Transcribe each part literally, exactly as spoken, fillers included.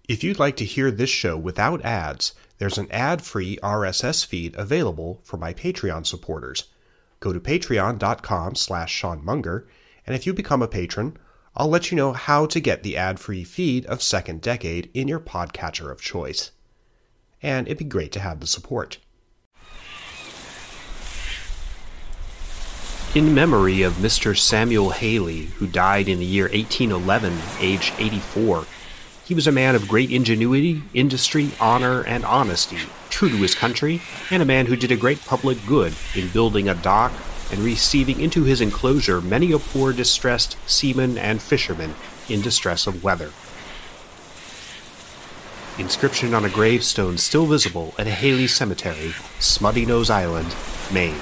If you'd like to hear this show without ads, there's an ad-free R S S feed available for my Patreon supporters. Go to patreon.com slash Sean Munger, and if you become a patron, I'll let you know how to get the ad-free feed of Second Decade in your podcatcher of choice. And it'd be great to have the support. In memory of Mister Samuel Haley, who died in the year eighteen eleven, aged eighty-four, he was a man of great ingenuity, industry, honor, and honesty, true to his country, and a man who did a great public good in building a dock and receiving into his enclosure many a poor distressed seaman and fisherman in distress of weather. Inscription on a gravestone still visible at Haley Cemetery, Smutty Nose Island, Maine.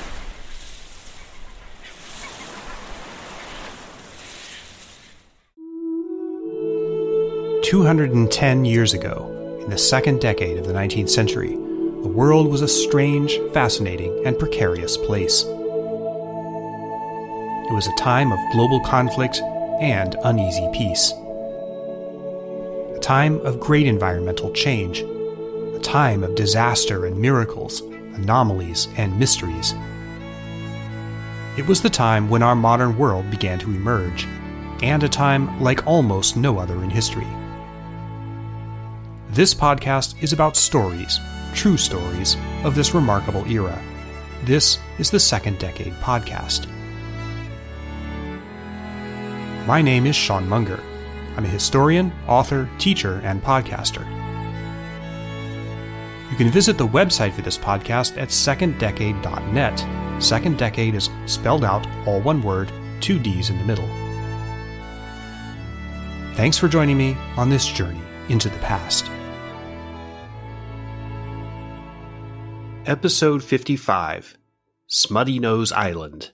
two hundred ten years ago, in the second decade of the nineteenth century, the world was a strange, fascinating, and precarious place. It was a time of global conflict and uneasy peace. A time of great environmental change. A time of disaster and miracles, anomalies and mysteries. It was the time when our modern world began to emerge, and a time like almost no other in history. This podcast is about stories, true stories, of this remarkable era. This is the Second Decade Podcast. My name is Sean Munger. I'm a historian, author, teacher, and podcaster. You can visit the website for this podcast at second decade dot net. Second Decade is spelled out, all one word, two D's in the middle. Thanks for joining me on this journey into the past. Episode fifty-five, Smutty Nose Island.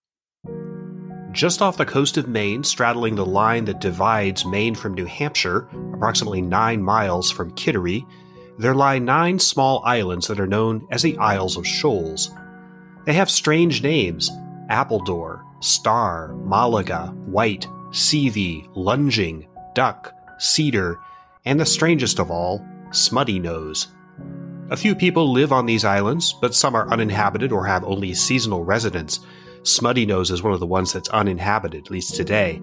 Just off the coast of Maine, straddling the line that divides Maine from New Hampshire, approximately nine miles from Kittery, there lie nine small islands that are known as the Isles of Shoals. They have strange names: Appledore, Star, Malaga, White, Seavey, Lunging, Duck, Cedar, and the strangest of all, Smutty Nose. A few people live on these islands, but some are uninhabited or have only seasonal residents. Smutty Nose is one of the ones that's uninhabited, at least today.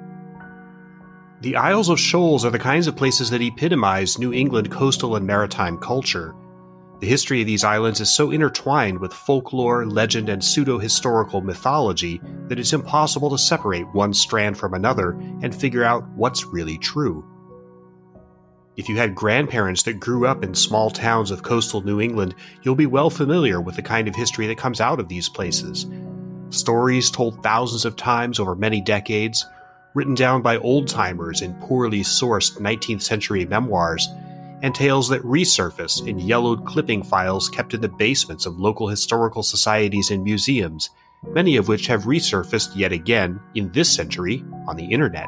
The Isles of Shoals are the kinds of places that epitomize New England coastal and maritime culture. The history of these islands is so intertwined with folklore, legend, and pseudo-historical mythology that it's impossible to separate one strand from another and figure out what's really true. If you had grandparents that grew up in small towns of coastal New England, you'll be well familiar with the kind of history that comes out of these places. Stories told thousands of times over many decades, written down by old-timers in poorly sourced nineteenth century memoirs, and tales that resurface in yellowed clipping files kept in the basements of local historical societies and museums, many of which have resurfaced yet again in this century on the internet.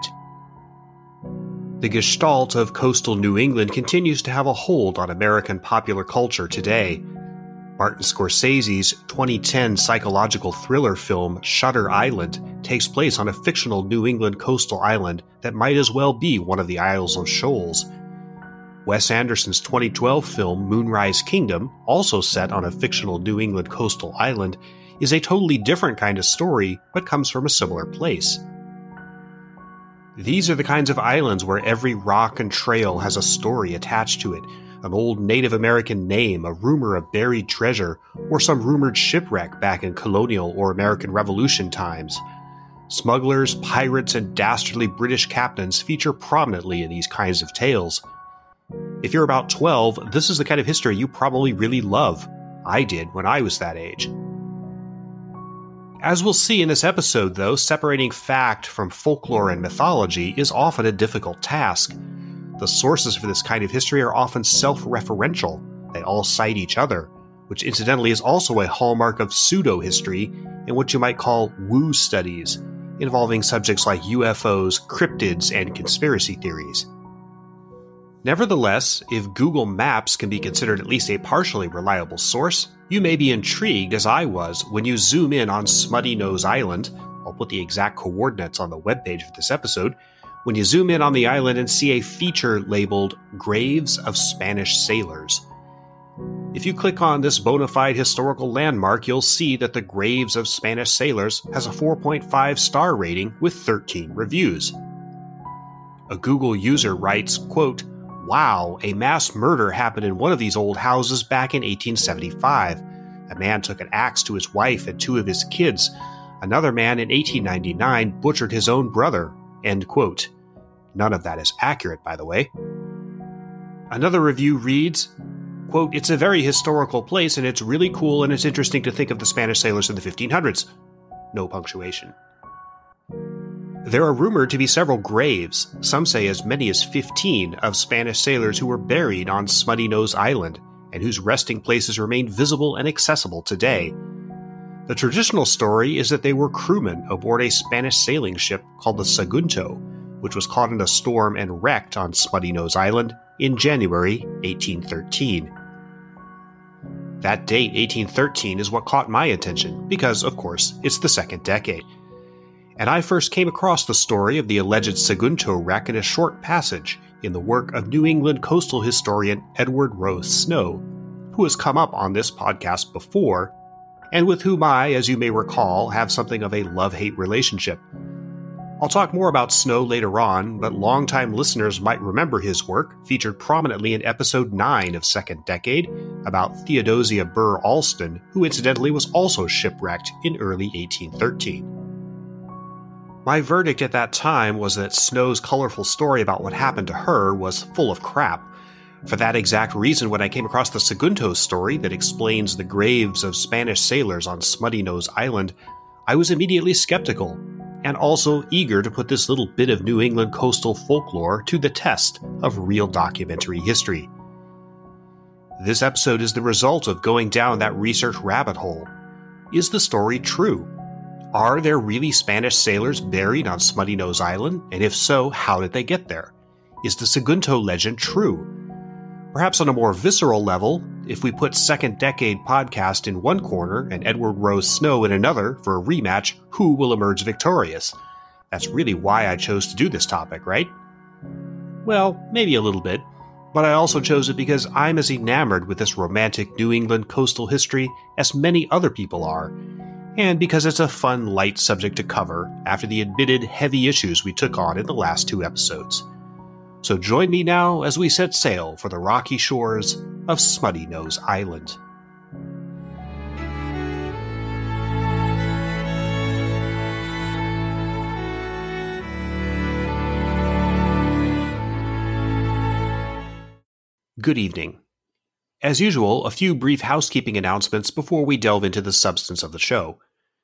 The gestalt of coastal New England continues to have a hold on American popular culture today. Martin Scorsese's twenty ten psychological thriller film Shutter Island takes place on a fictional New England coastal island that might as well be one of the Isles of Shoals. Wes Anderson's twenty twelve film Moonrise Kingdom, also set on a fictional New England coastal island, is a totally different kind of story, but comes from a similar place. These are the kinds of islands where every rock and trail has a story attached to it, an old Native American name, a rumor of buried treasure, or some rumored shipwreck back in colonial or American Revolution times. Smugglers, pirates, and dastardly British captains feature prominently in these kinds of tales. If you're about twelve, this is the kind of history you probably really love. I did when I was that age. As we'll see in this episode, though, separating fact from folklore and mythology is often a difficult task. The sources for this kind of history are often self-referential. They all cite each other, which incidentally is also a hallmark of pseudo-history and what you might call woo studies, involving subjects like U F Os, cryptids, and conspiracy theories. Nevertheless, if Google Maps can be considered at least a partially reliable source, you may be intrigued, as I was, when you zoom in on Smutty Nose Island, I'll put the exact coordinates on the webpage of this episode, when you zoom in on the island and see a feature labeled Graves of Spanish Sailors. If you click on this bona fide historical landmark, you'll see that the Graves of Spanish Sailors has a four point five star rating with thirteen reviews. A Google user writes, quote, "Wow, a mass murder happened in one of these old houses back in eighteen seventy-five. A man took an axe to his wife and two of his kids. Another man in eighteen ninety-nine butchered his own brother." End quote. None of that is accurate, by the way. Another review reads, quote, "It's a very historical place and it's really cool and it's interesting to think of the Spanish sailors in the fifteen hundreds. No punctuation. There are rumored to be several graves, some say as many as fifteen, of Spanish sailors who were buried on Smutty Nose Island and whose resting places remain visible and accessible today. The traditional story is that they were crewmen aboard a Spanish sailing ship called the Sagunto, which was caught in a storm and wrecked on Smutty Nose Island in January eighteen thirteen. That date, eighteen thirteen, is what caught my attention, because, of course, it's the second decade. And I first came across the story of the alleged Sagunto wreck in a short passage in the work of New England coastal historian Edward Rose Snow, who has come up on this podcast before, and with whom I, as you may recall, have something of a love-hate relationship. I'll talk more about Snow later on, but longtime listeners might remember his work, featured prominently in episode nine of Second Decade, about Theodosia Burr Alston, who incidentally was also shipwrecked in early eighteen thirteen. My verdict at that time was that Snow's colorful story about what happened to her was full of crap. For that exact reason, when I came across the Sagunto story that explains the graves of Spanish sailors on Smutty Nose Island, I was immediately skeptical, and also eager to put this little bit of New England coastal folklore to the test of real documentary history. This episode is the result of going down that research rabbit hole. Is the story true? Are there really Spanish sailors buried on Smutty Nose Island? And if so, how did they get there? Is the Sagunto legend true? Perhaps on a more visceral level, if we put Second Decade podcast in one corner and Edward Rose Snow in another for a rematch, who will emerge victorious? That's really why I chose to do this topic, right? Well, maybe a little bit, but I also chose it because I'm as enamored with this romantic New England coastal history as many other people are, and because it's a fun, light subject to cover after the admitted heavy issues we took on in the last two episodes. So join me now as we set sail for the rocky shores of Smutty Nose Island. Good evening. As usual, a few brief housekeeping announcements before we delve into the substance of the show.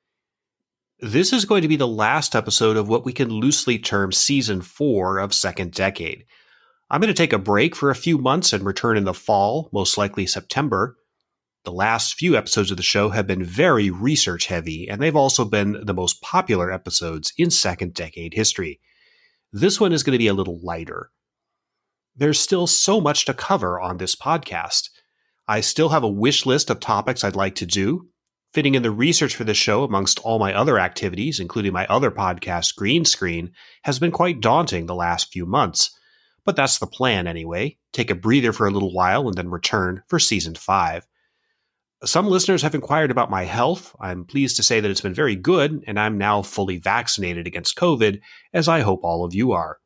This is going to be the last episode of what we can loosely term Season four of Second Decade. I'm going to take a break for a few months and return in the fall, most likely September. The last few episodes of the show have been very research-heavy, and they've also been the most popular episodes in Second Decade history. This one is going to be a little lighter. There's still so much to cover on this podcast. I still have a wish list of topics I'd like to do. Fitting in the research for this show amongst all my other activities, including my other podcast, Green Screen, has been quite daunting the last few months. But that's the plan anyway. Take a breather for a little while and then return for Season five. Some listeners have inquired about my health. I'm pleased to say that it's been very good, and I'm now fully vaccinated against COVID, as I hope all of you are.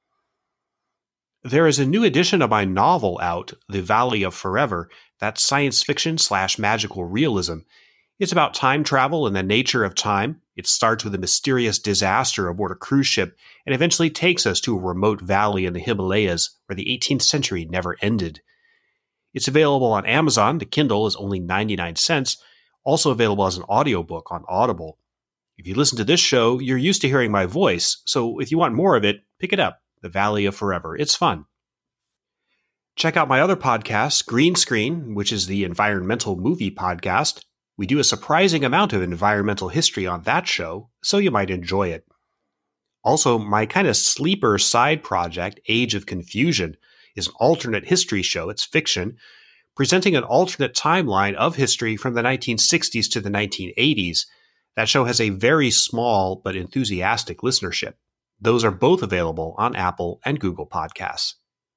There is a new edition of my novel out, The Valley of Forever, that's science fiction slash magical realism. It's about time travel and the nature of time. It starts with a mysterious disaster aboard a cruise ship and eventually takes us to a remote valley in the Himalayas where the eighteenth century never ended. It's available on Amazon. The Kindle is only ninety-nine cents, also available as an audiobook on Audible. If you listen to this show, you're used to hearing my voice, so if you want more of it, pick it up, The Valley of Forever. It's fun. Check out my other podcast, Green Screen, which is the environmental movie podcast. We do a surprising amount of environmental history on that show, so you might enjoy it. Also, my kind of sleeper side project, Age of Confusion, is an alternate history show. It's fiction, presenting an alternate timeline of history from the nineteen sixties to the nineteen eighties. That show has a very small but enthusiastic listenership. Those are both available on Apple and Google Podcasts.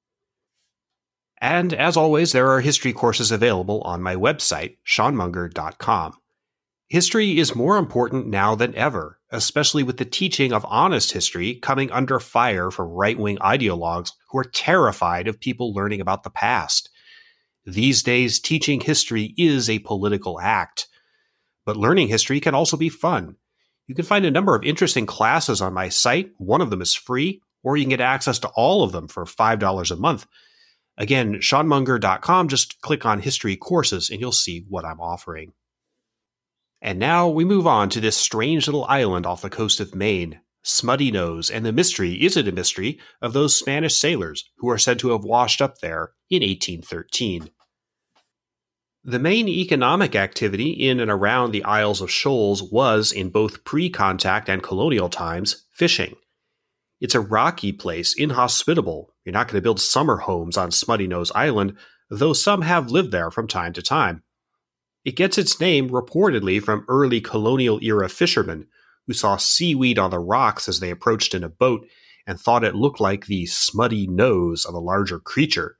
And as always, there are history courses available on my website, sean munger dot com. History is more important now than ever, especially with the teaching of honest history coming under fire from right-wing ideologues who are terrified of people learning about the past. These days, teaching history is a political act. But learning history can also be fun. You can find a number of interesting classes on my site. One of them is free, or you can get access to all of them for five dollars a month. Again, sean munger dot com, just click on History Courses and you'll see what I'm offering. And now we move on to this strange little island off the coast of Maine, Smutty Nose, and the mystery, is it a mystery, of those Spanish sailors who are said to have washed up there in eighteen thirteen. The main economic activity in and around the Isles of Shoals was, in both pre-contact and colonial times, fishing. It's a rocky place, inhospitable. You're not going to build summer homes on Smutty Nose Island, though some have lived there from time to time. It gets its name reportedly from early colonial-era fishermen who saw seaweed on the rocks as they approached in a boat and thought it looked like the smutty nose of a larger creature.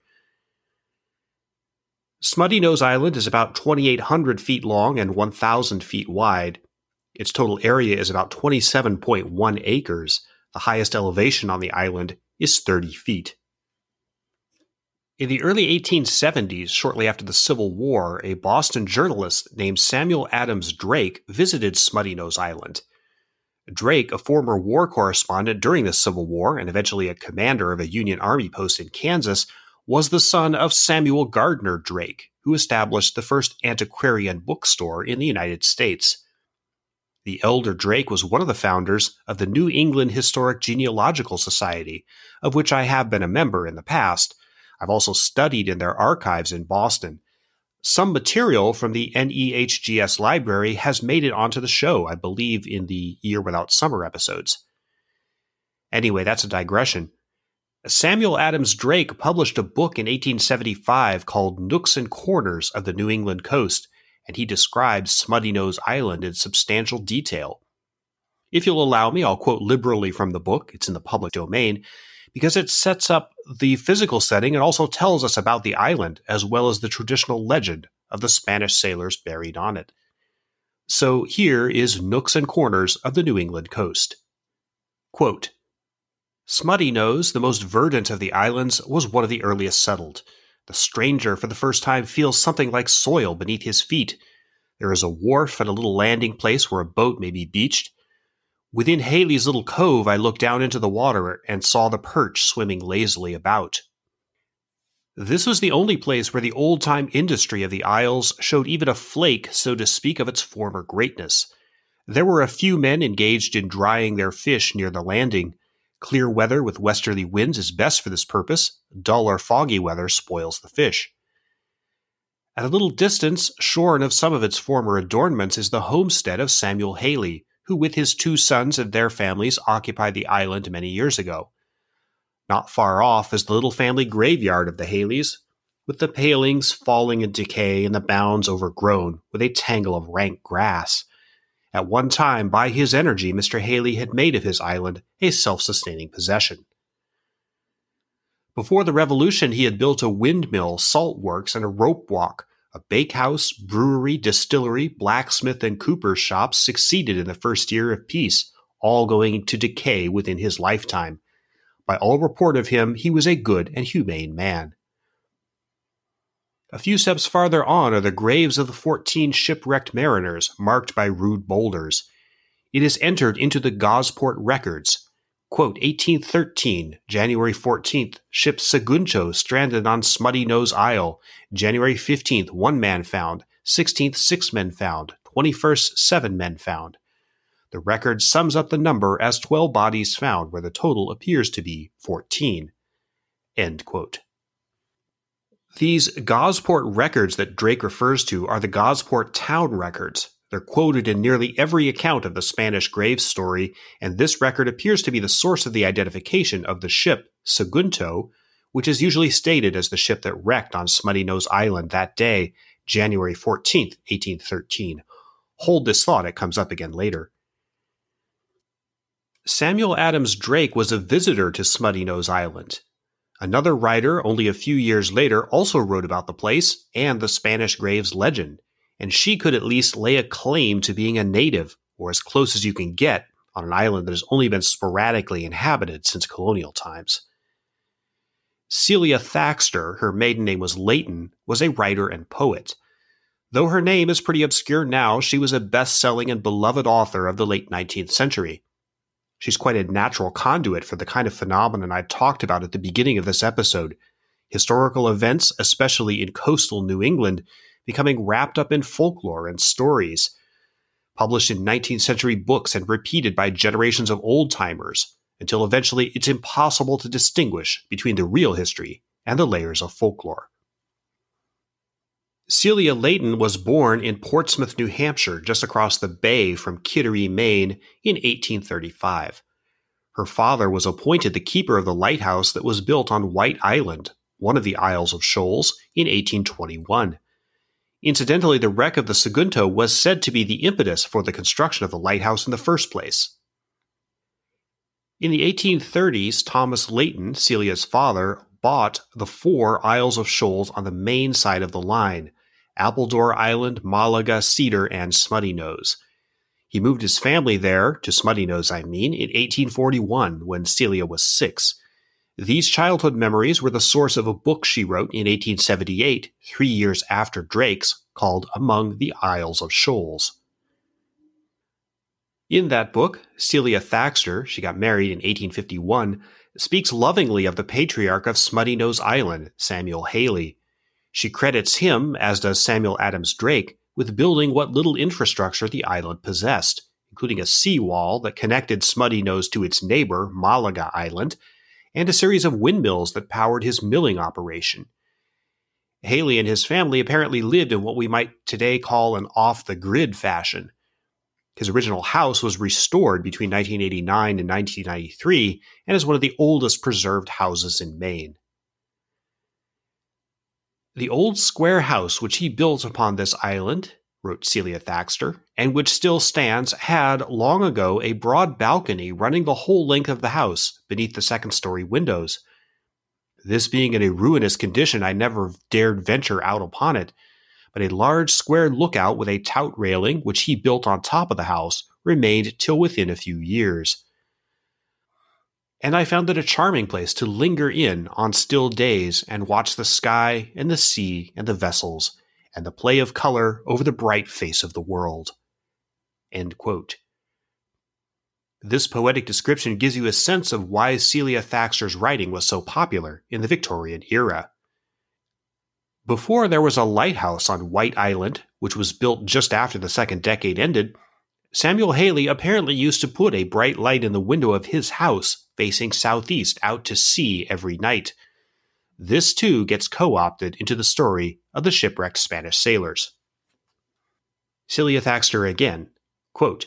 Smutty Nose Island is about twenty-eight hundred feet long and one thousand feet wide. Its total area is about twenty-seven point one acres. The highest elevation on the island is thirty feet. In the early eighteen seventies, shortly after the Civil War, a Boston journalist named Samuel Adams Drake visited Smutty Nose Island. Drake, a former war correspondent during the Civil War and eventually a commander of a Union Army post in Kansas, was the son of Samuel Gardner Drake, who established the first antiquarian bookstore in the United States. The elder Drake was one of the founders of the New England Historic Genealogical Society, of which I have been a member in the past. I've also studied in their archives in Boston. Some material from the N E H G S library has made it onto the show, I believe, in the Year Without Summer episodes. Anyway, that's a digression. Samuel Adams Drake published a book in eighteen seventy-five called Nooks and Corners of the New England Coast, and he describes Smutty Nose Island in substantial detail. If you'll allow me, I'll quote liberally from the book. It's in the public domain, because it sets up the physical setting and also tells us about the island, as well as the traditional legend of the Spanish sailors buried on it. So here is Nooks and Corners of the New England Coast. Quote, Smutty Nose, the most verdant of the islands, was one of the earliest settled. The stranger for the first time feels something like soil beneath his feet. There is a wharf and a little landing place where a boat may be beached. Within Haley's little cove, I looked down into the water and saw the perch swimming lazily about. This was the only place where the old-time industry of the Isles showed even a flake, so to speak, of its former greatness. There were a few men engaged in drying their fish near the landing. Clear weather with westerly winds is best for this purpose. Dull or foggy weather spoils the fish. At a little distance, shorn of some of its former adornments, is the homestead of Samuel Haley, who with his two sons and their families occupied the island many years ago. Not far off is the little family graveyard of the Haleys, with the palings falling in decay and the mounds overgrown with a tangle of rank grass. At one time, by his energy, Mister Haley had made of his island a self-sustaining possession. Before the Revolution, he had built a windmill, salt works, and a rope walk. A bakehouse, brewery, distillery, blacksmith, and cooper's shops succeeded in the first year of peace, all going to decay within his lifetime. By all report of him, he was a good and humane man. A few steps farther on are the graves of the fourteen shipwrecked mariners, marked by rude boulders. It is entered into the Gosport records. Quote, eighteen thirteen, January fourteenth, ship Sagunto stranded on Smutty Nose Isle. January fifteenth, one man found. sixteenth, six men found. twenty-first, seven men found. The record sums up the number as twelve bodies found, where the total appears to be fourteen. End quote. These Gosport records that Drake refers to are the Gosport town records. They're quoted in nearly every account of the Spanish graves story, and this record appears to be the source of the identification of the ship, Sagunto, which is usually stated as the ship that wrecked on Smutty Nose Island that day, January fourteenth, eighteen thirteen. Hold this thought, it comes up again later. Samuel Adams Drake was a visitor to Smutty Nose Island. Another writer, only a few years later, also wrote about the place and the Spanish Graves legend, and she could at least lay a claim to being a native, or as close as you can get, on an island that has only been sporadically inhabited since colonial times. Celia Thaxter, her maiden name was Leighton, was a writer and poet. Though her name is pretty obscure now, she was a best-selling and beloved author of the late nineteenth century. She's quite a natural conduit for the kind of phenomenon I talked about at the beginning of this episode. Historical events, especially in coastal New England, becoming wrapped up in folklore and stories, published in nineteenth century books and repeated by generations of old-timers, until eventually it's impossible to distinguish between the real history and the layers of folklore. Celia Leighton was born in Portsmouth, New Hampshire, just across the bay from Kittery, Maine, in eighteen thirty-five. Her father was appointed the keeper of the lighthouse that was built on White Island, one of the Isles of Shoals, in eighteen twenty-one. Incidentally, the wreck of the Sagunto was said to be the impetus for the construction of the lighthouse in the first place. In the eighteen thirties, Thomas Leighton, Celia's father, bought the four Isles of Shoals on the main side of the line: Appledore Island, Malaga, Cedar, and Smutty Nose. He moved his family there, to Smutty Nose I mean, in eighteen forty-one, when Celia was six. These childhood memories were the source of a book she wrote in eighteen seventy-eight, three years after Drake's, called Among the Isles of Shoals. In that book, Celia Thaxter, she got married in eighteen fifty-one, speaks lovingly of the patriarch of Smutty Nose Island, Samuel Haley. She credits him, as does Samuel Adams Drake, with building what little infrastructure the island possessed, including a seawall that connected Smutty Nose to its neighbor, Malaga Island, and a series of windmills that powered his milling operation. Haley and his family apparently lived in what we might today call an off-the-grid fashion. His original house was restored between nineteen eighty-nine and nineteen ninety-three and is one of the oldest preserved houses in Maine. The old square house which he built upon this island, wrote Celia Thaxter, and which still stands, had long ago a broad balcony running the whole length of the house beneath the second-story windows. This being in a ruinous condition, I never dared venture out upon it, but a large square lookout with a tout railing, which he built on top of the house, remained till within a few years. And I found it a charming place to linger in on still days and watch the sky and the sea and the vessels and the play of color over the bright face of the world. End quote. This poetic description gives you a sense of why Celia Thaxter's writing was so popular in the Victorian era. Before there was a lighthouse on White Island, which was built just after the second decade ended, Samuel Haley apparently used to put a bright light in the window of his house facing southeast out to sea every night. This too gets co-opted into the story of the shipwrecked Spanish sailors. Celia Thaxter again, quote,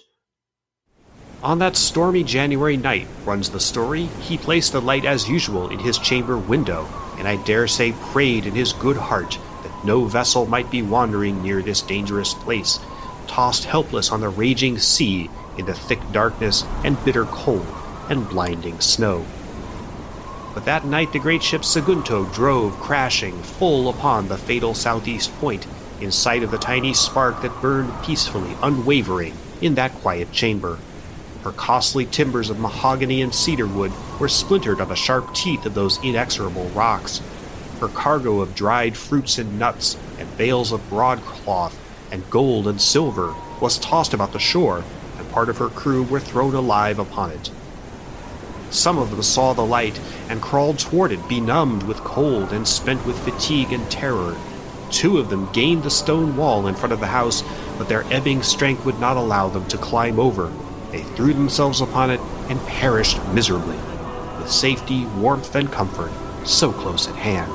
"On that stormy January night, runs the story, he placed the light as usual in his chamber window, and I dare say prayed in his good heart that no vessel might be wandering near this dangerous place, tossed helpless on the raging sea in the thick darkness and bitter cold and blinding snow. But that night the great ship Sagunto drove crashing full upon the fatal southeast point, in sight of the tiny spark that burned peacefully, unwavering, in that quiet chamber. Her costly timbers of mahogany and cedar wood were splintered on the sharp teeth of those inexorable rocks. Her cargo of dried fruits and nuts, and bales of broadcloth, and gold and silver, was tossed about the shore, and part of her crew were thrown alive upon it. Some of them saw the light, and crawled toward it, benumbed with cold and spent with fatigue and terror. Two of them gained the stone wall in front of the house, but their ebbing strength would not allow them to climb over. They threw themselves upon it and perished miserably, with safety, warmth, and comfort so close at hand."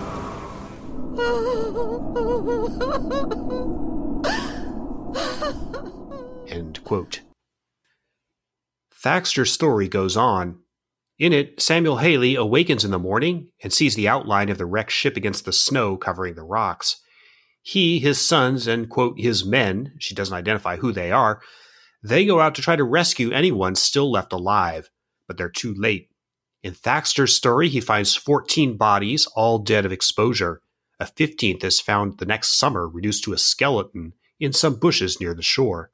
End quote. Thaxter's story goes on. In it, Samuel Haley awakens in the morning and sees the outline of the wrecked ship against the snow covering the rocks. He, his sons, and, quote, his men, she doesn't identify who they are, They go out to try to rescue anyone still left alive, but they're too late. In Thaxter's story, he finds fourteen bodies, all dead of exposure. A fifteenth is found the next summer, reduced to a skeleton, in some bushes near the shore.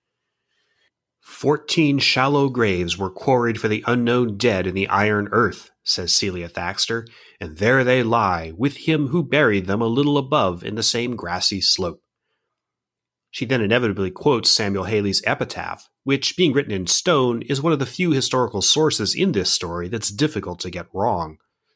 Fourteen shallow graves were quarried for the unknown dead in the iron earth, says Celia Thaxter, and there they lie, with him who buried them a little above in the same grassy slope. She then inevitably quotes Samuel Haley's epitaph, which, being written in stone, is one of the few historical sources in this story that's difficult to get wrong.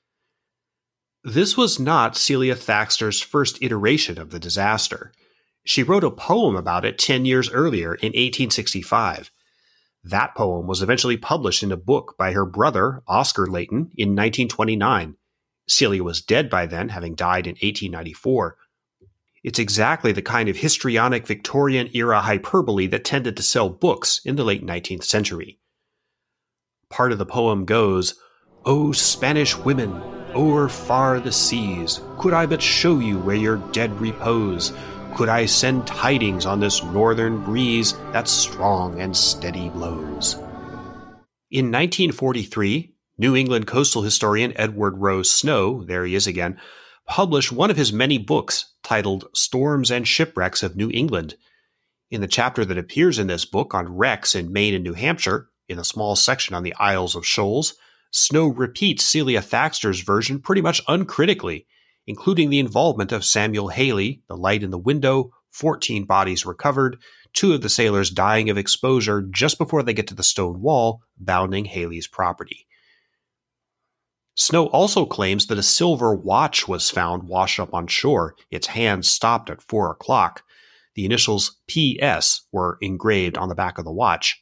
This was not Celia Thaxter's first iteration of the disaster. She wrote a poem about it ten years earlier in eighteen sixty-five. That poem was eventually published in a book by her brother, Oscar Layton, in nineteen twenty-nine. Celia was dead by then, having died in eighteen ninety-four. It's exactly the kind of histrionic Victorian-era hyperbole that tended to sell books in the late nineteenth century. Part of the poem goes, "O Spanish women, o'er far the seas, could I but show you where your dead repose, could I send tidings on this northern breeze that strong and steady blows." In nineteen forty-three, New England coastal historian Edward Rose Snow, there he is again, published one of his many books titled Storms and Shipwrecks of New England. In the chapter that appears in this book on wrecks in Maine and New Hampshire, in a small section on the Isles of Shoals, Snow repeats Celia Thaxter's version pretty much uncritically, including the involvement of Samuel Haley, the light in the window, fourteen bodies recovered, two of the sailors dying of exposure just before they get to the stone wall bounding Haley's property. Snow also claims that a silver watch was found washed up on shore. Its hands stopped at four o'clock. The initials P S were engraved on the back of the watch.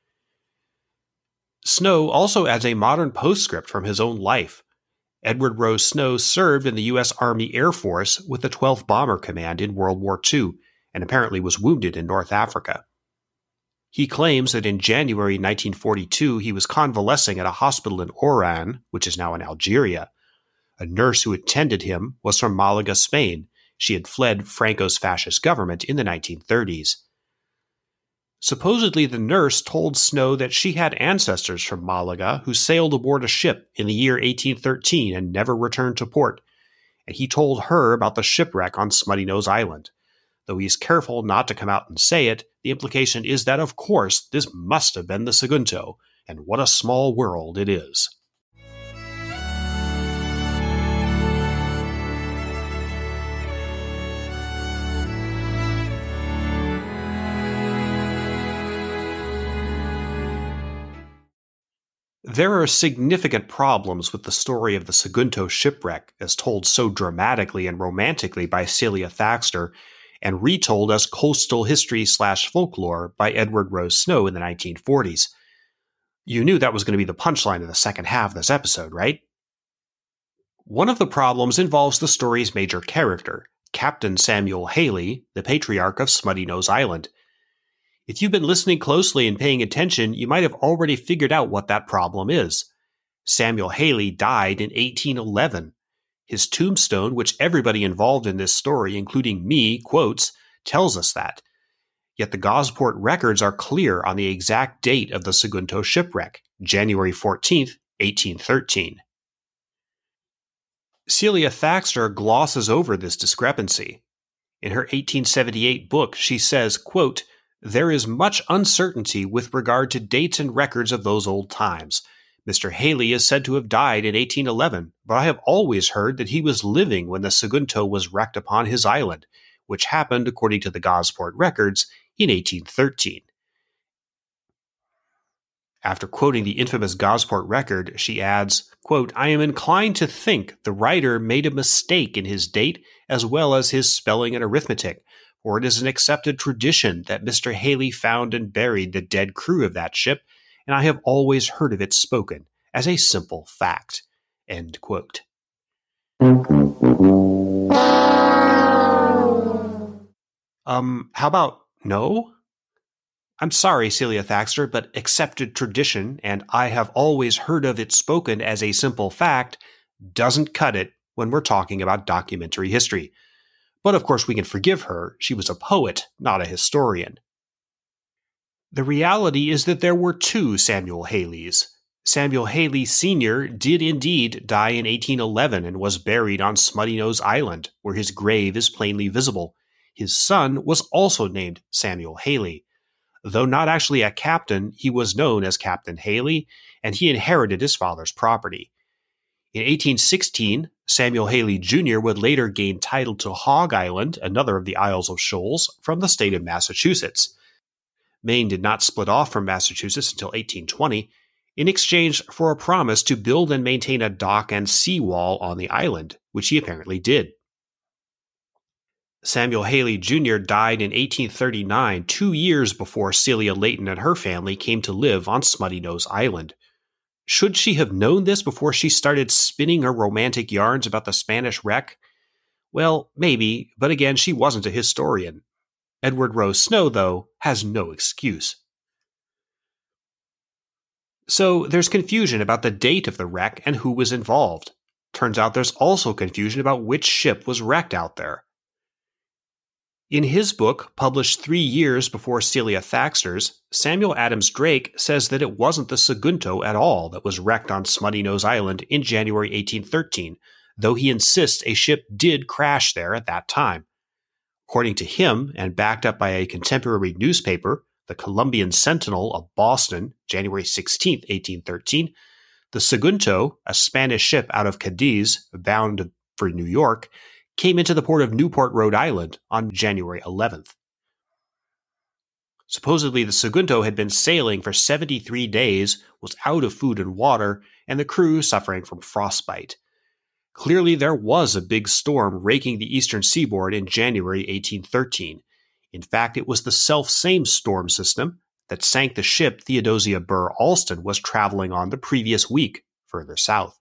Snow also adds a modern postscript from his own life. Edward Rose Snow served in the U S Army Air Force with the twelfth Bomber Command in World War Two, and apparently was wounded in North Africa. He claims that in January nineteen forty-two he was convalescing at a hospital in Oran, which is now in Algeria. A nurse who attended him was from Malaga, Spain. She had fled Franco's fascist government in the nineteen thirties. Supposedly the nurse told Snow that she had ancestors from Malaga who sailed aboard a ship in the year eighteen thirteen and never returned to port, and he told her about the shipwreck on Smutty Nose Island. Though he's careful not to come out and say it, the implication is that, of course, this must have been the Sagunto, and what a small world it is. There are significant problems with the story of the Sagunto shipwreck, as told so dramatically and romantically by Celia Thaxter, and retold as coastal history slash folklore by Edward Rose Snow in the nineteen forties. You knew that was going to be the punchline of the second half of this episode, right? One of the problems involves the story's major character, Captain Samuel Haley, the patriarch of Smutty Nose Island. If you've been listening closely and paying attention, you might have already figured out what that problem is. Samuel Haley died in eighteen eleven. His tombstone, which everybody involved in this story, including me, quotes, tells us that. Yet the Gosport records are clear on the exact date of the Sagunto shipwreck, January fourteenth, eighteen thirteen. Celia Thaxter glosses over this discrepancy. In her eighteen seventy-eight book, she says, quote, "There is much uncertainty with regard to dates and records of those old times. Mister Haley is said to have died in eighteen eleven, but I have always heard that he was living when the Sagunto was wrecked upon his island, which happened, according to the Gosport records, in eighteen thirteen. After quoting the infamous Gosport record, she adds, quote, "I am inclined to think the writer made a mistake in his date as well as his spelling and arithmetic, for it is an accepted tradition that Mister Haley found and buried the dead crew of that ship, and I have always heard of it spoken as a simple fact." End quote. Um, how about no? I'm sorry, Celia Thaxter, but accepted tradition and I have always heard of it spoken as a simple fact doesn't cut it when we're talking about documentary history. But of course we can forgive her. She was a poet, not a historian. The reality is that there were two Samuel Haleys. Samuel Haley Senior did indeed die in eighteen eleven and was buried on Smutty Nose Island, where his grave is plainly visible. His son was also named Samuel Haley. Though not actually a captain, he was known as Captain Haley, and he inherited his father's property. In eighteen sixteen, Samuel Haley Junior would later gain title to Hog Island, another of the Isles of Shoals, from the state of Massachusetts. Maine did not split off from Massachusetts until eighteen twenty, in exchange for a promise to build and maintain a dock and seawall on the island, which he apparently did. Samuel Haley Junior died in eighteen thirty-nine, two years before Celia Layton and her family came to live on Smutty Nose Island. Should she have known this before she started spinning her romantic yarns about the Spanish wreck? Well, maybe, but again, she wasn't a historian. Edward Rowe Snow, though, has no excuse. So there's confusion about the date of the wreck and who was involved. Turns out there's also confusion about which ship was wrecked out there. In his book, published three years before Celia Thaxter's, Samuel Adams Drake says that it wasn't the Sagunto at all that was wrecked on Smutty Nose Island in January eighteen thirteen, though he insists a ship did crash there at that time. According to him, and backed up by a contemporary newspaper, the Columbian Sentinel of Boston, January sixteenth, eighteen thirteen, the Sagunto, a Spanish ship out of Cadiz bound for New York, came into the port of Newport, Rhode Island on January eleventh. Supposedly, the Sagunto had been sailing for seventy-three days, was out of food and water, and the crew suffering from frostbite. Clearly, there was a big storm raking the eastern seaboard in January eighteen thirteen. In fact, it was the self-same storm system that sank the ship Theodosia Burr Alston was traveling on the previous week, further south.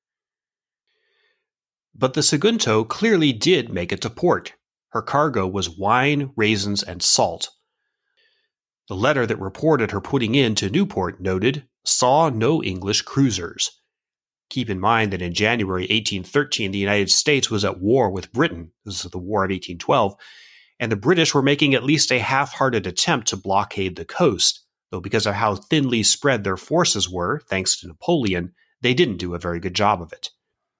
But the Sagunto clearly did make it to port. Her cargo was wine, raisins, and salt. The letter that reported her putting in to Newport noted, "Saw no English cruisers." Keep in mind that in January eighteen thirteen, the United States was at war with Britain. This is the War of eighteen twelve, and the British were making at least a half-hearted attempt to blockade the coast, though because of how thinly spread their forces were, thanks to Napoleon, they didn't do a very good job of it.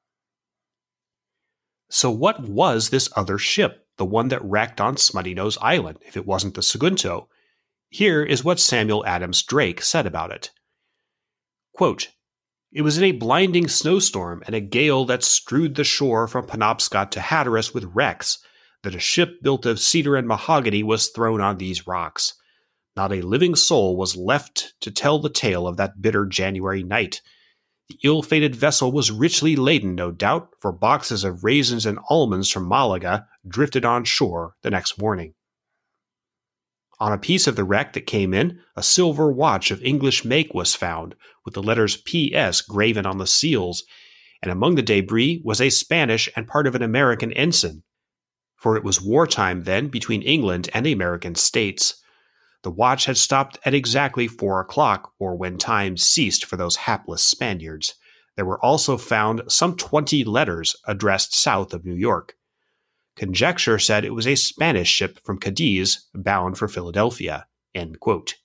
So what was this other ship, the one that wrecked on Smutty Nose Island, if it wasn't the Sagunto? Here is what Samuel Adams Drake said about it. Quote, "It was in a blinding snowstorm and a gale that strewed the shore from Penobscot to Hatteras with wrecks that a ship built of cedar and mahogany was thrown on these rocks. Not a living soul was left to tell the tale of that bitter January night. The ill-fated vessel was richly laden, no doubt, for boxes of raisins and almonds from Malaga drifted on shore the next morning. On a piece of the wreck that came in, a silver watch of English make was found, with the letters P S graven on the seals, and among the debris was a Spanish and part of an American ensign, for it was wartime then between England and the American states. The watch had stopped at exactly four o'clock, or when time ceased for those hapless Spaniards. There were also found some twenty letters addressed south of New York. Conjecture said it was a Spanish ship from Cadiz bound for Philadelphia." End quote.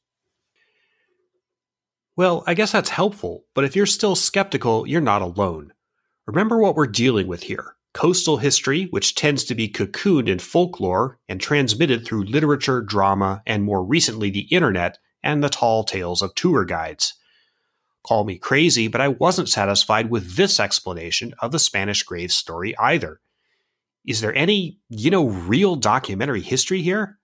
Well, I guess that's helpful, but if you're still skeptical, you're not alone. Remember what we're dealing with here. Coastal history, which tends to be cocooned in folklore and transmitted through literature, drama, and more recently the internet and the tall tales of tour guides. Call me crazy, but I wasn't satisfied with this explanation of the Spanish grave story either. Is there any, you know, real documentary history here?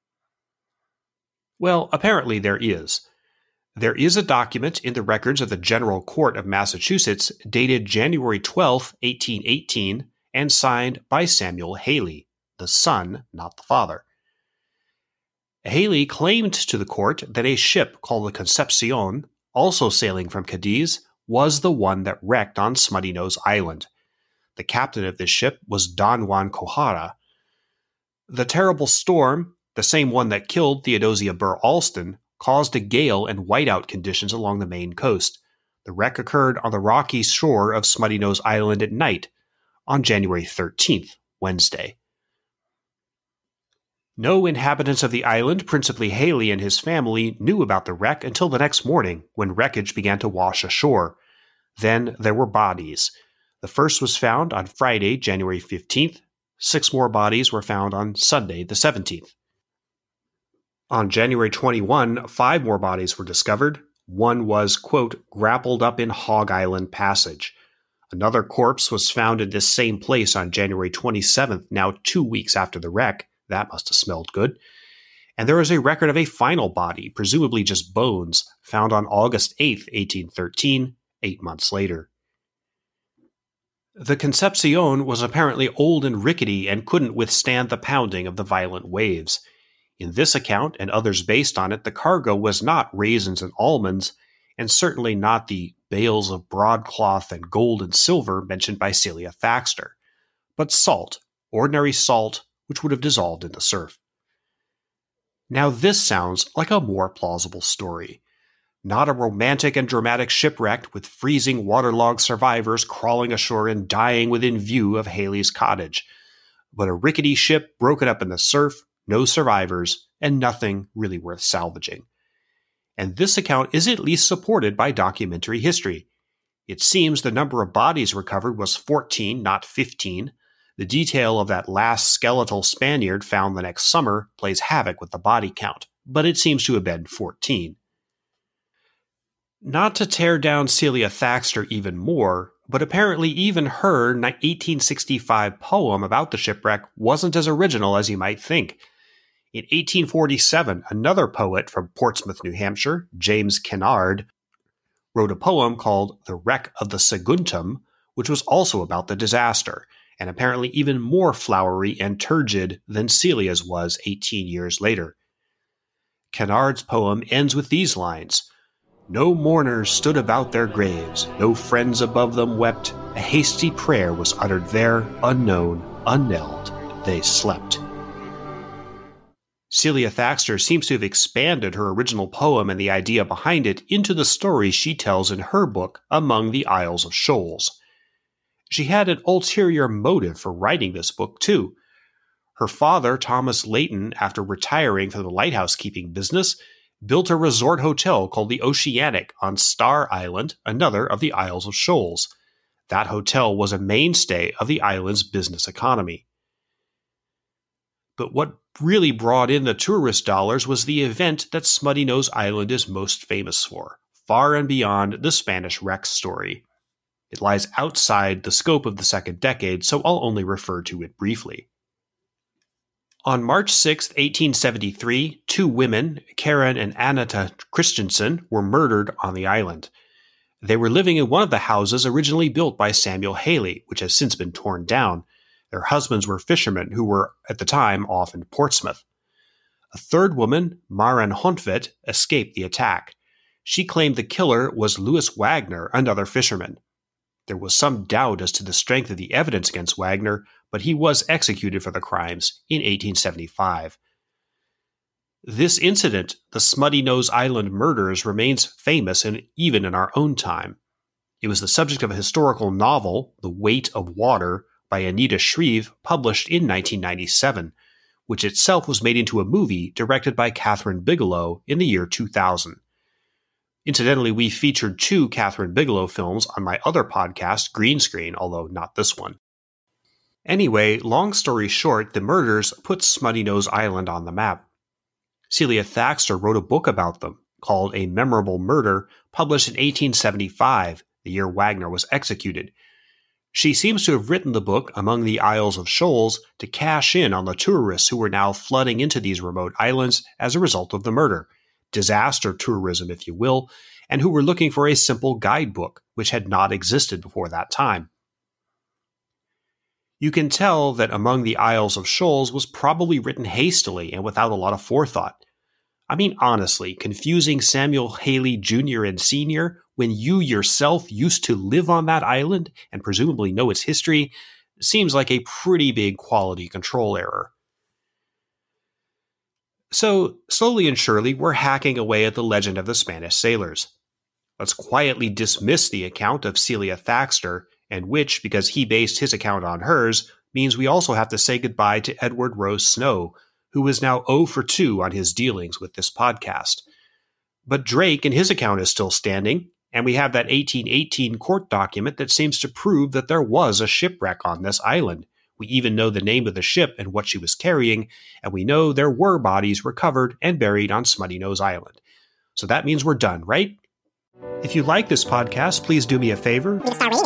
Well, apparently there is. There is a document in the records of the General Court of Massachusetts dated January twelfth, eighteen eighteen, and signed by Samuel Haley, the son, not the father. Haley claimed to the court that a ship called the Concepcion, also sailing from Cadiz, was the one that wrecked on Smutty Nose Island. The captain of this ship was Don Juan Kohara. The terrible storm, the same one that killed Theodosia Burr Alston, caused a gale and whiteout conditions along the Maine coast. The wreck occurred on the rocky shore of Smutty Nose Island at night, on January thirteenth, Wednesday. No inhabitants of the island, principally Haley and his family, knew about the wreck until the next morning, when wreckage began to wash ashore. Then there were bodies. The first was found on Friday, January fifteenth. Six more bodies were found on Sunday, the seventeenth. On January twenty-first, five more bodies were discovered. One was, quote, grappled up in Hog Island Passage. Another corpse was found in this same place on January twenty-seventh, now two weeks after the wreck. That must have smelled good. And there is a record of a final body, presumably just bones, found on August eighth, eighteen thirteen, eight months later. The Concepcion was apparently old and rickety and couldn't withstand the pounding of the violent waves. In this account, and others based on it, the cargo was not raisins and almonds, and certainly not the bales of broadcloth and gold and silver mentioned by Celia Thaxter, but salt, ordinary salt, which would have dissolved in the surf. Now this sounds like a more plausible story. Not a romantic and dramatic shipwreck with freezing waterlogged survivors crawling ashore and dying within view of Haley's cottage, but a rickety ship broken up in the surf, no survivors, and nothing really worth salvaging. And this account is at least supported by documentary history. It seems the number of bodies recovered was fourteen, not fifteen. The detail of that last skeletal Spaniard found the next summer plays havoc with the body count, but it seems to have been fourteen. Not to tear down Celia Thaxter even more, but apparently even her eighteen sixty-five poem about the shipwreck wasn't as original as you might think. In eighteen forty-seven, another poet from Portsmouth, New Hampshire, James Kennard, wrote a poem called The Wreck of the Saguntum, which was also about the disaster, and apparently even more flowery and turgid than Celia's was eighteen years later. Kennard's poem ends with these lines: "No mourners stood about their graves, no friends above them wept, a hasty prayer was uttered there, unknown, unknelled, they slept." Celia Thaxter seems to have expanded her original poem and the idea behind it into the story she tells in her book, Among the Isles of Shoals. She had an ulterior motive for writing this book, too. Her father, Thomas Layton, after retiring from the lighthouse keeping business, built a resort hotel called the Oceanic on Star Island, another of the Isles of Shoals. That hotel was a mainstay of the island's business economy. But what really brought in the tourist dollars was the event that Smutty Nose Island is most famous for, far and beyond the Spanish wreck story. It lies outside the scope of the second decade, so I'll only refer to it briefly. On March sixth, eighteen seventy-three, two women, Karen and Anita Christensen, were murdered on the island. They were living in one of the houses originally built by Samuel Haley, which has since been torn down. Their husbands were fishermen who were, at the time, off in Portsmouth. A third woman, Maren Hontvedt, escaped the attack. She claimed the killer was Louis Wagner, another fisherman. There was some doubt as to the strength of the evidence against Wagner, but he was executed for the crimes in eighteen seventy-five. This incident, the Smutty Nose Island murders, remains famous and even in our own time. It was the subject of a historical novel, The Weight of Water, by Anita Shreve, published in nineteen ninety-seven, which itself was made into a movie directed by Catherine Bigelow in the year two thousand. Incidentally, we featured two Catherine Bigelow films on my other podcast, Green Screen, although not this one. Anyway, long story short, the murders put Smutty Nose Island on the map. Celia Thaxter wrote a book about them, called A Memorable Murder, published in eighteen seventy-five, the year Wagner was executed. She seems to have written the book Among the Isles of Shoals to cash in on the tourists who were now flooding into these remote islands as a result of the murder. Disaster tourism, if you will, and who were looking for a simple guidebook, which had not existed before that time. You can tell that Among the Isles of Shoals was probably written hastily and without a lot of forethought. I mean, honestly, confusing Samuel Haley Junior and Senior when you yourself used to live on that island and presumably know its history seems like a pretty big quality control error. So, slowly and surely, we're hacking away at the legend of the Spanish sailors. Let's quietly dismiss the account of Celia Thaxter, and which, because he based his account on hers, means we also have to say goodbye to Edward Rose Snow, who is now zero for two on his dealings with this podcast. But Drake and his account is still standing, and we have that eighteen eighteen court document that seems to prove that there was a shipwreck on this island. We even know the name of the ship and what she was carrying, and we know there were bodies recovered and buried on Smutty Nose Island. So that means we're done, right? If you like this podcast, please do me a favor.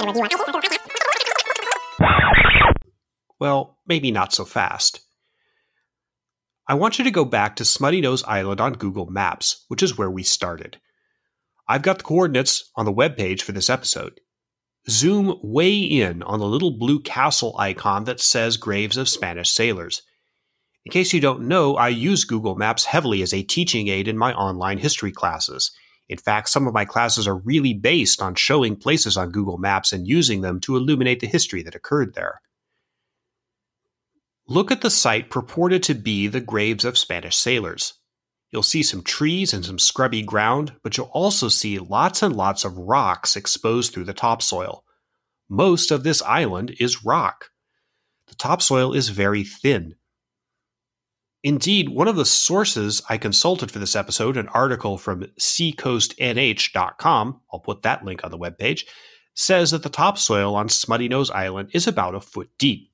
Well, maybe not so fast. I want you to go back to Smutty Nose Island on Google Maps, which is where we started. I've got the coordinates on the webpage for this episode. Zoom way in on the little blue castle icon that says Graves of Spanish Sailors. In case you don't know, I use Google Maps heavily as a teaching aid in my online history classes. In fact, some of my classes are really based on showing places on Google Maps and using them to illuminate the history that occurred there. Look at the site purported to be the graves of Spanish sailors. You'll see some trees and some scrubby ground, but you'll also see lots and lots of rocks exposed through the topsoil. Most of this island is rock. The topsoil is very thin. Indeed, one of the sources I consulted for this episode, an article from seacoast N H dot com, I'll put that link on the webpage, says that the topsoil on Smutty Nose Island is about a foot deep.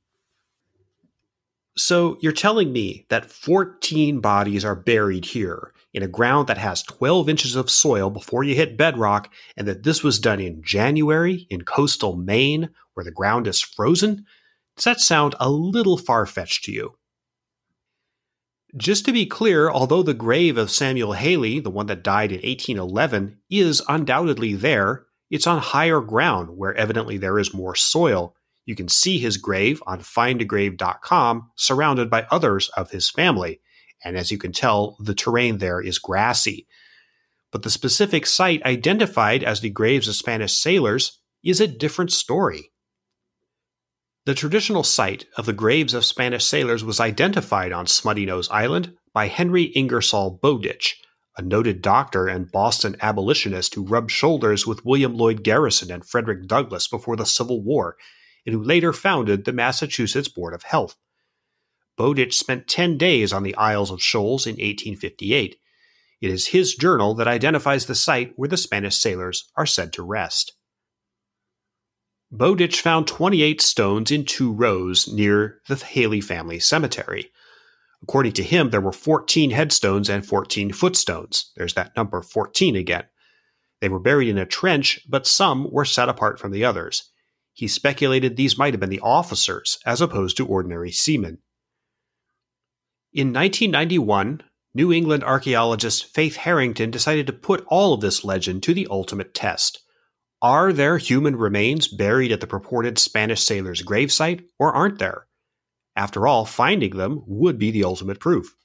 So you're telling me that fourteen bodies are buried here in a ground that has twelve inches of soil before you hit bedrock, and that this was done in January in coastal Maine where the ground is frozen? Does that sound a little far-fetched to you? Just to be clear, although the grave of Samuel Haley, the one that died in eighteen eleven, is undoubtedly there, it's on higher ground where evidently there is more soil. You can see his grave on find a grave dot com, surrounded by others of his family, and as you can tell, the terrain there is grassy. But the specific site identified as the graves of Spanish sailors is a different story. The traditional site of the graves of Spanish sailors was identified on Smutty Nose Island by Henry Ingersoll Bowditch, a noted doctor and Boston abolitionist who rubbed shoulders with William Lloyd Garrison and Frederick Douglass before the Civil War, and who later founded the Massachusetts Board of Health. Bowditch spent ten days on the Isles of Shoals in eighteen fifty-eight. It is his journal that identifies the site where the Spanish sailors are said to rest. Bowditch found twenty-eight stones in two rows near the Haley family cemetery. According to him, there were fourteen headstones and fourteen footstones. There's that number fourteen again. They were buried in a trench, but some were set apart from the others. He speculated these might have been the officers, as opposed to ordinary seamen. In nineteen ninety-one, New England archaeologist Faith Harrington decided to put all of this legend to the ultimate test. Are there human remains buried at the purported Spanish sailor's gravesite, or aren't there? After all, finding them would be the ultimate proof.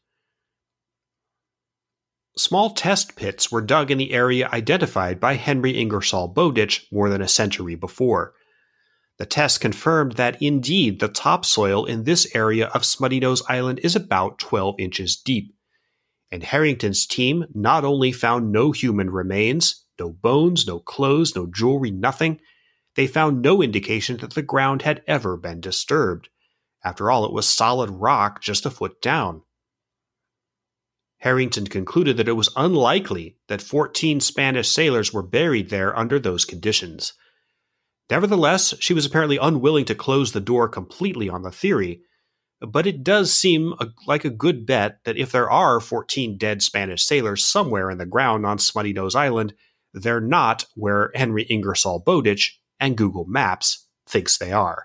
Small test pits were dug in the area identified by Henry Ingersoll Bowditch more than a century before. The test confirmed that indeed the topsoil in this area of Smutty Nose Island is about twelve inches deep. And Harrington's team not only found no human remains, no bones, no clothes, no jewelry, nothing, they found no indication that the ground had ever been disturbed. After all, it was solid rock just a foot down. Harrington concluded that it was unlikely that fourteen Spanish sailors were buried there under those conditions. Nevertheless, she was apparently unwilling to close the door completely on the theory, but it does seem a, like a good bet that if there are fourteen dead Spanish sailors somewhere in the ground on Smutty Nose Island, they're not where Henry Ingersoll Bowditch and Google Maps thinks they are.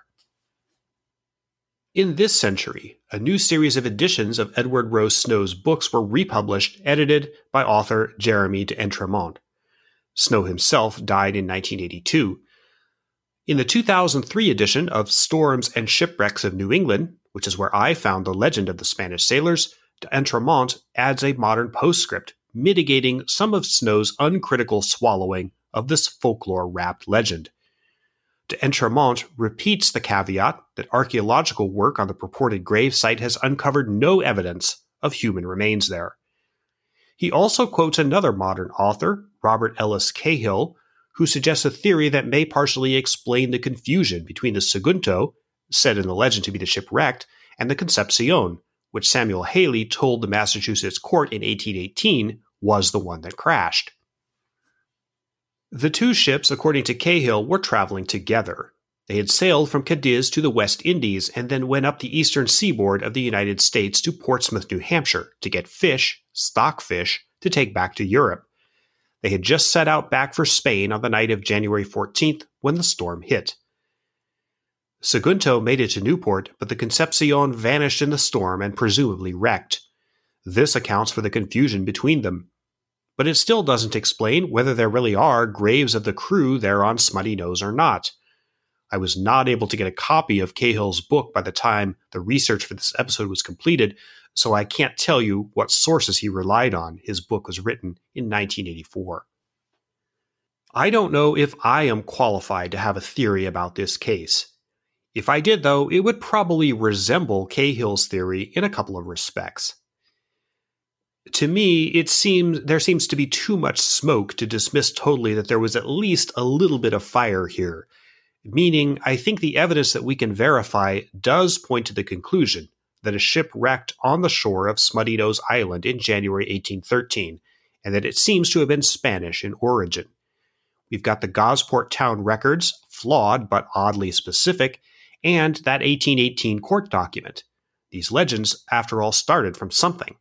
In this century, a new series of editions of Edward Rose Snow's books were republished, edited by author Jeremy d'Entremont. Snow himself died in nineteen eighty-two. In the two thousand three edition of Storms and Shipwrecks of New England, which is where I found the legend of the Spanish sailors, d'Entremont adds a modern postscript mitigating some of Snow's uncritical swallowing of this folklore-wrapped legend. D'Entremont repeats the caveat that archaeological work on the purported grave site has uncovered no evidence of human remains there. He also quotes another modern author, Robert Ellis Cahill, who suggests a theory that may partially explain the confusion between the Sagunto, said in the legend to be the ship wrecked, and the Concepcion, which Samuel Haley told the Massachusetts court in eighteen eighteen was the one that crashed. The two ships, according to Cahill, were traveling together. They had sailed from Cadiz to the West Indies and then went up the eastern seaboard of the United States to Portsmouth, New Hampshire, to get fish, stock fish, to take back to Europe. They had just set out back for Spain on the night of January fourteenth when the storm hit. Sagunto made it to Newport, but the Concepcion vanished in the storm and presumably wrecked. This accounts for the confusion between them. But it still doesn't explain whether there really are graves of the crew there on Smutty Nose or not. I was not able to get a copy of Cahill's book by the time the research for this episode was completed, so I can't tell you what sources he relied on. His book was written in nineteen eighty-four. I don't know if I am qualified to have a theory about this case. If I did, though, it would probably resemble Cahill's theory in a couple of respects. To me, it seems there seems to be too much smoke to dismiss totally that there was at least a little bit of fire here. Meaning, I think the evidence that we can verify does point to the conclusion that a ship wrecked on the shore of Smutty Nose Island in January eighteen thirteen, and that it seems to have been Spanish in origin. We've got the Gosport town records, flawed but oddly specific, and that eighteen eighteen court document. These legends, after all, started from something.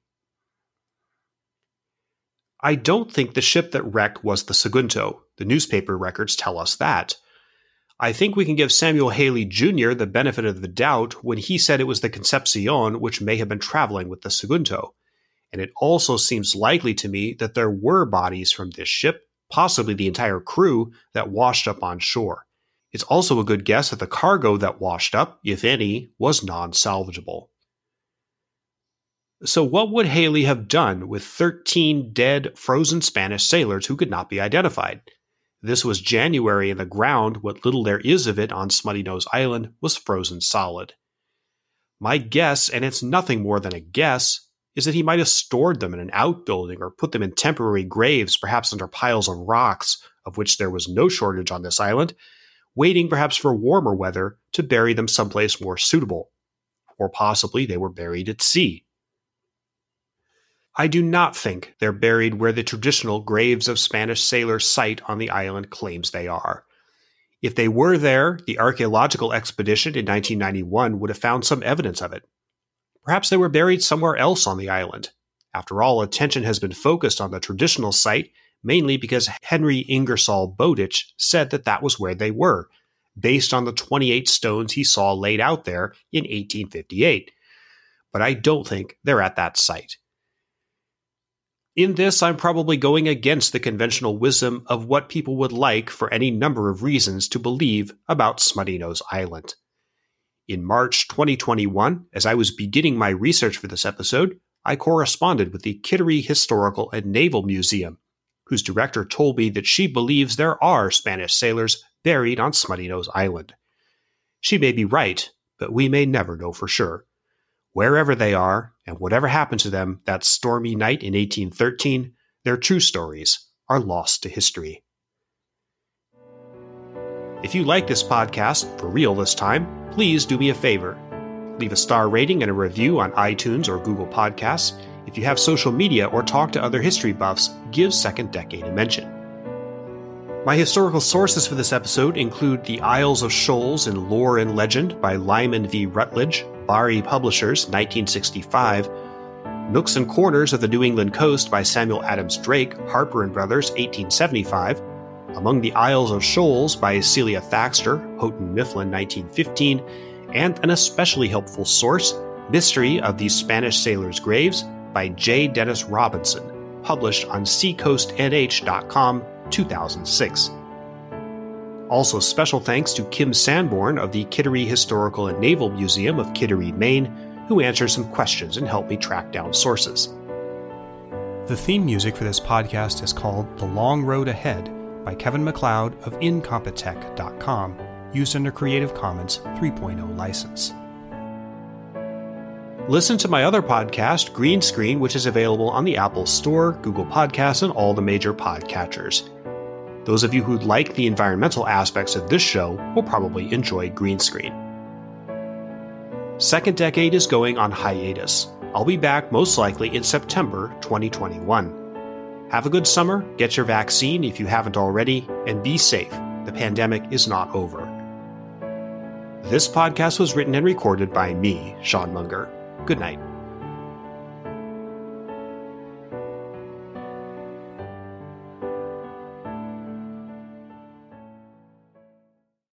I don't think the ship that wrecked was the Sagunto. The newspaper records tell us that. I think we can give Samuel Haley Junior the benefit of the doubt when he said it was the Concepcion which may have been traveling with the Sagunto. And it also seems likely to me that there were bodies from this ship, possibly the entire crew, that washed up on shore. It's also a good guess that the cargo that washed up, if any, was non-salvageable. So what would Haley have done with thirteen dead, frozen Spanish sailors who could not be identified? This was January, and the ground, what little there is of it on Smutty Nose Island, was frozen solid. My guess, and it's nothing more than a guess, is that he might have stored them in an outbuilding or put them in temporary graves, perhaps under piles of rocks, of which there was no shortage on this island, waiting perhaps for warmer weather to bury them someplace more suitable. Or possibly they were buried at sea. I do not think they're buried where the traditional graves of Spanish sailors site on the island claims they are. If they were there, the archaeological expedition in nineteen ninety-one would have found some evidence of it. Perhaps they were buried somewhere else on the island. After all, attention has been focused on the traditional site, mainly because Henry Ingersoll Bowditch said that that was where they were, based on the twenty-eight stones he saw laid out there in eighteen fifty-eight. But I don't think they're at that site. In this, I'm probably going against the conventional wisdom of what people would like for any number of reasons to believe about Smutty Nose Island. In March twenty twenty-one, as I was beginning my research for this episode, I corresponded with the Kittery Historical and Naval Museum, whose director told me that she believes there are Spanish sailors buried on Smutty Nose Island. She may be right, but we may never know for sure. Wherever they are, and whatever happened to them that stormy night in eighteen thirteen, their true stories are lost to history. If you like this podcast, for real this time, please do me a favor. Leave a star rating and a review on iTunes or Google Podcasts. If you have social media or talk to other history buffs, give Second Decade a mention. My historical sources for this episode include The Isles of Shoals in Lore and Legend by Lyman V. Rutledge, Bari Publishers, nineteen sixty-five, Nooks and Corners of the New England Coast by Samuel Adams Drake, Harper and Brothers, eighteen seventy-five, Among the Isles of Shoals by Celia Thaxter, Houghton Mifflin, nineteen fifteen, and an especially helpful source, Mystery of These Spanish Sailors' Graves by J. Dennis Robinson, published on seacoast n h dot com, two thousand six. Also, special thanks to Kim Sanborn of the Kittery Historical and Naval Museum of Kittery, Maine, who answered some questions and helped me track down sources. The theme music for this podcast is called The Long Road Ahead by Kevin MacLeod of incompetech dot com, used under Creative Commons three point oh license. Listen to my other podcast, Green Screen, which is available on the Apple Store, Google Podcasts, and all the major podcatchers. Those of you who like the environmental aspects of this show will probably enjoy Green Screen. Second Decade is going on hiatus. I'll be back most likely in September twenty twenty-one. Have a good summer, get your vaccine if you haven't already, and be safe. The pandemic is not over. This podcast was written and recorded by me, Sean Munger. Good night.